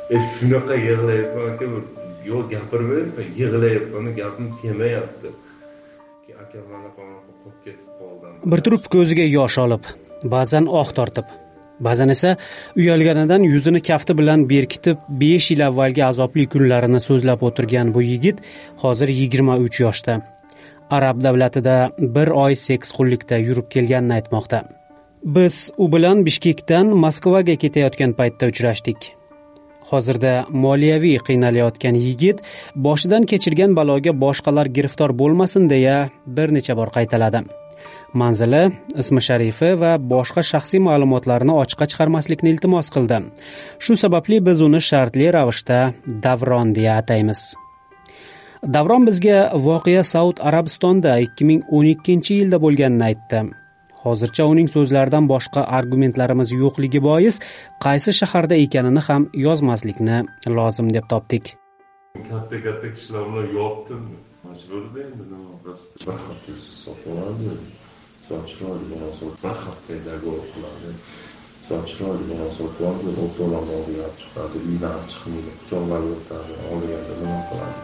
Shunaqa yig'layapman aka, yo'q gapirmayapman, yig'layapman, gapim kelmayapti. Aka mana qolib ketib qoldim. Bir turib ko'ziga yosh olib, ba'zan oh tortib, ba'zan esa uyalganidan yuzini kafti bilan berkitib 5 yil avvalgi azobli kunlarini so'zlab o'tirgan bu yigit hozir 23 yoshda. Arab davlatida 1 oy seksxunlikda yurib kelganini aytmoqda. Biz u bilan Bishkekdan Moskvaga ketayotgan paytda uchrashdik. Hozirda moliyaviy qiynalayotgan yigit boshidan kechirgan baloga boshqalar giriftor bo'lmasin deya bir necha bor qaytaladi. Manzili, ismi sharifi va boshqa shaxsiy ma'lumotlarni ochiqqa chiqarmaslikni iltimos qildi. Shu sababli biz uni shartli ravishda Davron deya ataymiz. Davron bizga voqea Saud Arabistonda 2012-yilda bo'lganini aytdi. Hozircha uning so'zlaridan boshqa argumentlarimiz yo'qligi bois qaysi shaharda ekanini ham yozmaslikni lozim deb topdik. Katta kishilar bilan yotdim. Majburda endi nima qilasiz? Bir haftasi sotoladi. Sochroq munosib bir haftadagi o'qiladi. Sochroq munosib bo'ldi, o'to'lab olib chiqadi, uydan chiqmaydi, quchoqlab o'tadi, olganda nima qiladi?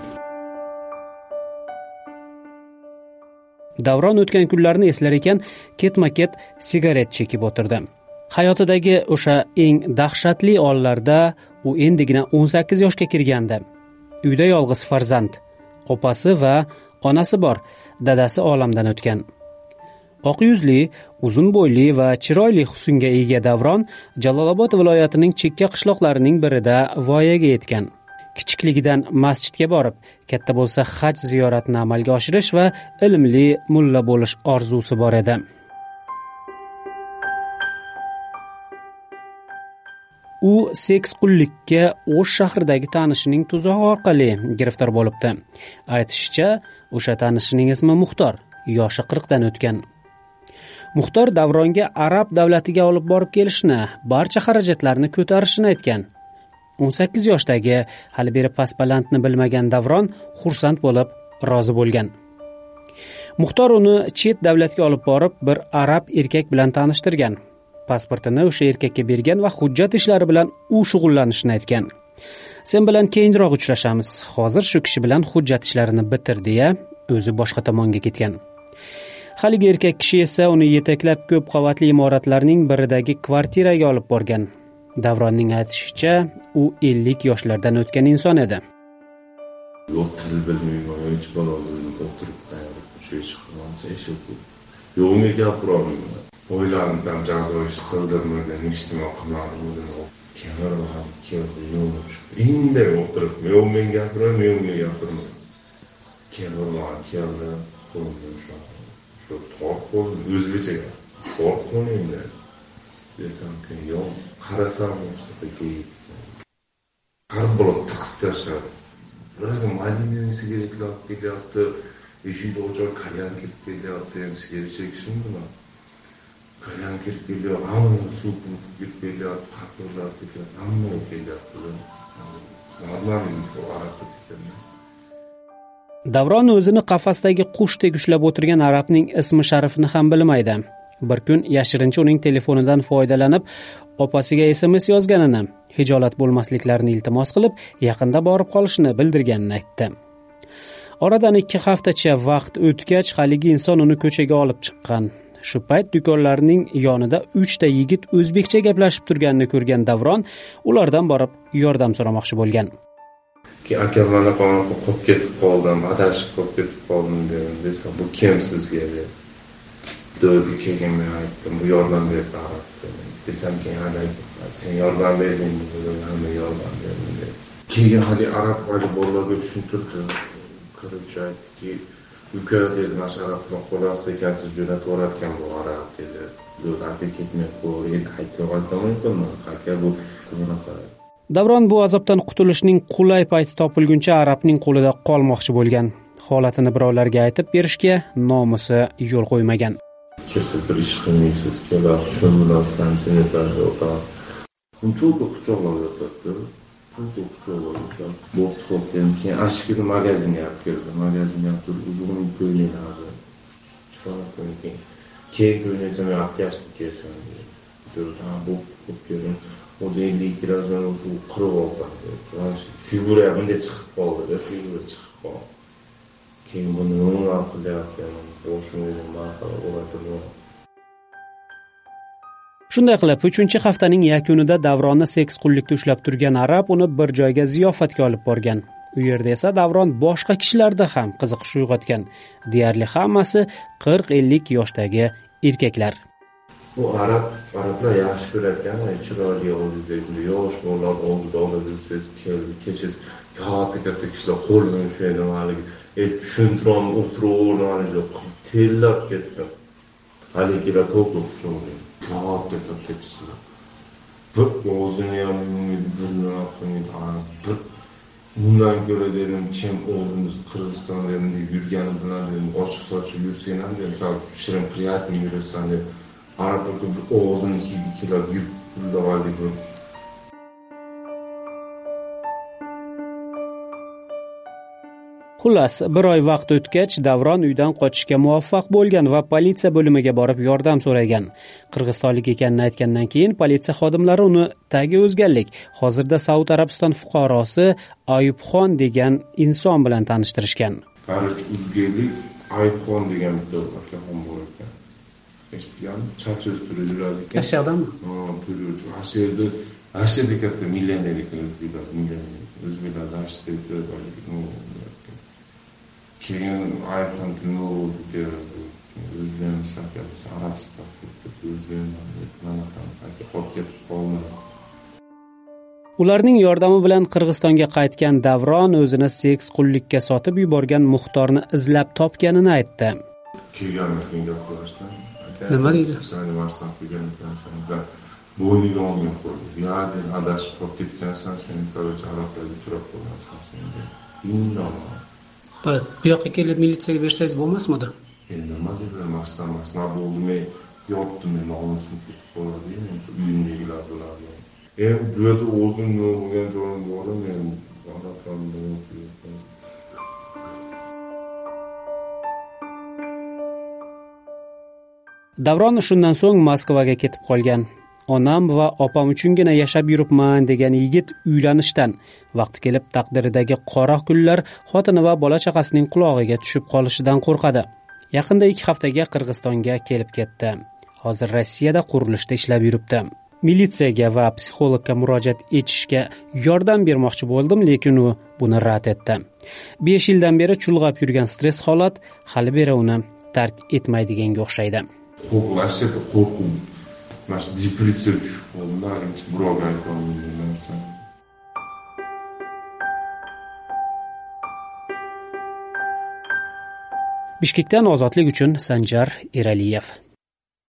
Davron o'tgan kunlarni eslar ekan, ketma-ket sigaret chekib o'tirdi. Hayotidagi o'sha eng dahshatli onlarda u endigina 18 yoshga kirgandi. Uyda yolg'iz farzand, opasi va onasi bor, dadasi olamdan o'tgan. Oq yuzli, uzun bo'yli va chiroyli husnga ega Davron Jalolobod viloyatining chekka qishloqlarining birida voyaga yetgan. Kichikligidan masjidga borib, katta bo'lsa haj ziyoratini amalga oshirish va ilmli mulla bo'lish orzusi bor edi. U seksqullikka O'sh shahridagi tanishining tuzog'i orqali giriftor bo'libdi. Aytishicha, o'sha tanishining ismi Muxtor, yoshi 40 dan o'tgan. Muxtor Davronga Arab davlatiga olib borib kelishni, barcha xarajatlarni ko'tarishini aytgan. 18 yoshdagi hali beri pasbalandni bilmagan Davron xursand bo'lib rozi bo'lgan. Muxtor uni chet davlatga olib borib bir arab erkak bilan tanishtirgan. Pasportini o'sha erkakka bergan va hujjat ishlari bilan u shug'ullanishini aytgan. Sen bilan keyinroq uchrashamiz. Hozir shu kishi bilan hujjat ishlarini bitir deya o'zi boshqa tomonga ketgan. Haligi erkak kishi esa uni yetaklab ko'p qavatli imoratlarning biridagi kvartiraga olib borgan. Davronning aytishicha, u 50 yoshlardan o'tgan inson edi. Yo'q, til bilmayman, hech balolarni o'tiribdi, shu ish qilmasa shu. Yo'qni gapirolmayman. O'ylandim, jazo ish qildirmagan, ijtimo qilmadim. Kelar ham keldi, indamay o'tiribman. Yo'q, men gapiraman. Kelar keldi, qo'lni shu tortib, o'zbekcha tortib endi. Desam ki yo'q, qarasam o'shadagi har bir tiqib tashladi. Biroz maydaning sigaretlar olib kelyapti, eshikda o'choq kalyan kirib kelyapti, endi sigaret chekishimmi? Kalyan kirib kelyapti, hamma suv kirib kelyapti, xatirlar kelyapti, hamma kelyapti. Normalniy arabcha ekan. Davron o'zini qafasdagi qushdek ushlab o'tirgan arabning ismi sharifini ham bilmaydi. Bir kun yashirincha uning telefonidan foydalanib, opasiga SMS yozganini, hijolat bo'lmasliklarini iltimos qilib, yaqinda borib qolishini bildirganini aytdi. Oradan 2 haftacha vaqt o'tgach, haligi inson uni ko'chaga olib chiqqan. Shu payt do'konlarning yonida 3 ta yigit o'zbekcha gaplashib turganini ko'rgan Davron ulardan borib yordam so'ramoqchi bo'lgan. Aka, mana qolib ketib qoldim, adashib qolib ketib qoldim desam, bu kim sizga dedi. Dövdü keyin men aytdim, bu yordam berdi arabga. Desam ki, sen yordam berding, hamma yordam berdi. Keyin hali arab hali bolalarga tushuntirdi. Qiruvchi aytdiki, uka dedi, mana arabni qo'lasi ekansiz jo'natib o'ratgan bu arab dedi. Yo'llarga ketmay qo'yib, aytib oldim, aka bu bunaqa. Davron bu azobdan qutulishning qulay payti topilguncha arabning qo'lida qolmoqchi bo'lgan. Holatini birovlarga aytib berishga nomusi yo'l qo'ymagan. Kirsa bir ish qilmaysiz, kelar shuni bilan sanitariya o'tar. Untuga quchoqlab yotibdi. Bo'pti, keyin ashkini magazinga olib keldi. Magazinga olib turib, uzun ko'ylaklarni chiqarib qo'ygan. Keyin ko'ylakni men aptiyashni kesdim. diyoruz. Bu diyorum. O da 52 kilodan o kırık oldu. Figura bende çıkıp kaldı. Figura çıkıp kaldı. Keyin buni nima qilyapti? Boshimga olatdi. Shunday qilib, 3-haftaning yakunida Davronni seks qullikda ushlab turgan arab uni bir joyga ziyofatga olib borgan. U yerda esa Davron boshqa kishilarda ham qiziqish uyg'otgan. Deyarli hammasi 40-50 yoshdagi erkaklar. Bu arablar yaxshi ko'radigan, chiroyli o'zizda yosh bolalar oldida oladi, kechiz katta kishilar qo'lini ushlaydi, haligi tushuntiron o'tirib tellab ketdi. Haligilar to'g'ri tushunadi. Katta kishilar. Bir o'zini ham bir bundan ko'ra dedim, kim o'zimiz Qirg'izistonda yurgani bilan dedim, ochiq sochiq yursan ham dedim, sal shirin приятно yurasan deb. Arablar o'zini kelib yurdi. Xullas, bir oy vaqt o'tgach, Davron uydan qochishga muvaffaq bo'lgan va politsiya bo'limiga borib yordam so'ragan. Qirg'izistonlik ekanini aytgandan keyin politsiya xodimlari uni tagi o'zganlik, hozirda Saudiya Arabiston fuqarosi Ayubxon degan inson bilan tanishtirishgan. Qarich o'zgarlik Ayubxon degan bitta akam bor ekan. Eshitgan, chacha o'stirib yuradi. Yashadimi? Turuvchi. Ashirda katta millioner ekan o'zbeklar ashirda keyin Ayubxon nima bo'ldi derdi. O'zbeklar sakasi arabcha o'zbeklar Ularning yordami bilan Qirg'izistonga qaytgan Davron o'zini seks qullikka sotib yuborgan Muxtorni izlab topganini aytdi. Kelganligini gapirishdi. Nima deydi? Seni vastan qilgan bo'yniga olmay qo'ydi. Ya'ni adashib qolib ketgansan, seni korotcha arablarga uchrab qolgansan senga. Indamay. Bu yoqqa kelib militsiyaga bersangiz bo'lmasmidi? Endi nima deyman, mastan bo'ldimi, yopdim, nomusim ketib qoladi, uyimdagilar biladi. Bu yerda o'zim nima bo'lgan joyim bor, men arablarni Davron shundan so'ng Moskvaga ketib qolgan. Onam va opam uchungina yashab yuribman degan yigit uylanishdan, vaqti kelib taqdiridagi qora kunlar xotini va bola chaqasining qulog'iga tushib qolishidan qo'rqadi. Yaqinda 2 haftaga Qirg'izistonga kelib ketdi. Hozir Rossiyada qurilishda ishlab yuribdi. Militsiyaga va psixologga murojaat etishga yordam bermoqchi bo'ldim, lekin u buni rad etdi. 5 yildan beri chulg'ab yurgan stress holat hali beri uni tark etmaydiganga o'xshaydi. Qo'rquv. Mana depressiya tushib qoldim, hech birovga aytolmayman. Bishkekdan Ozodlik uchun Sanjar Eraliyev.